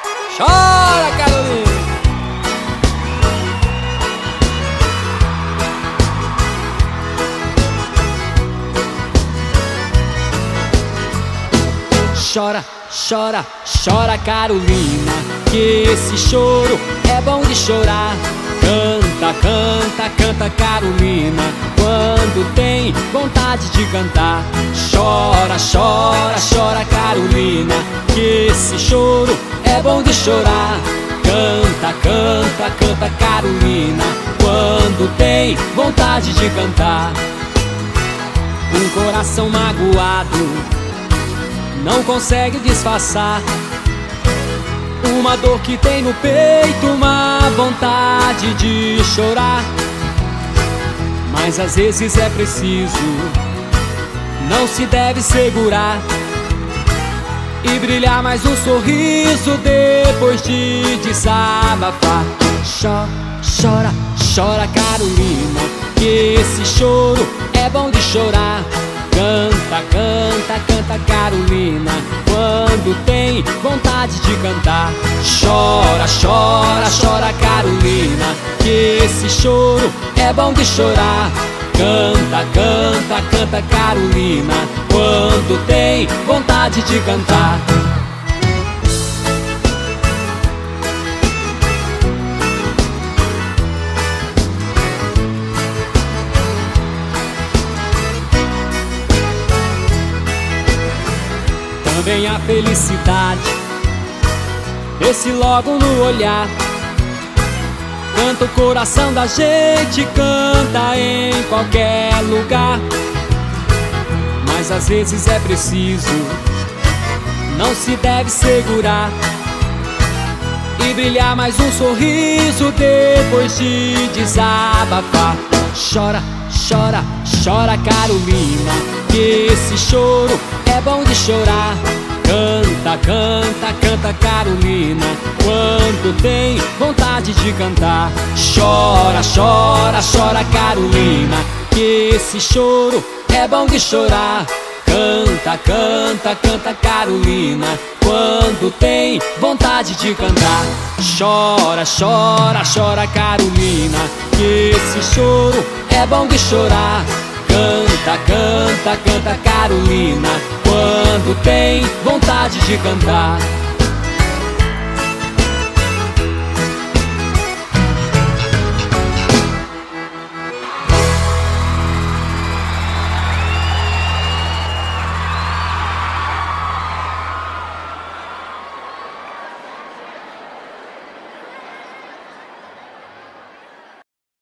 Chora, Carolina! Chora, chora, chora, Carolina, que esse choro é bom de chorar. Canta, canta, canta, Carolina, quando tem vontade de cantar. Chora, chora, chora, Carolina, que esse choro é bom de chorar. Canta, canta, canta, Carolina, quando tem vontade de cantar. Um coração magoado não consegue disfarçar uma dor que tem no peito, uma vontade de chorar. Mas às vezes é preciso, não se deve segurar e brilhar mais um sorriso depois de desabafar. Chora, chora, Carolina, que esse choro é bom de chorar. Canta, canta, canta, Carolina, quando tem vontade de cantar. Chora, chora, chora, Carolina, que esse choro é bom de chorar. Canta, canta, canta, Carolina, quando tem vontade de cantar. Também a felicidade desce logo no olhar. Canta o coração da gente, canta em qualquer lugar. Mas às vezes é preciso, não se deve segurar e brilhar mais um sorriso depois de desabafar. Chora, chora, chora, Carolina, que esse choro é bom de chorar. Canta, canta, canta, Carolina, quando tem vontade de cantar. Chora, chora, chora, Carolina, que esse choro é bom de chorar. Canta, canta, canta, Carolina, quando tem vontade de cantar. Chora, chora, chora, Carolina, que esse choro é bom de chorar. Canta, canta, canta, Carolina, quando tem vontade de cantar.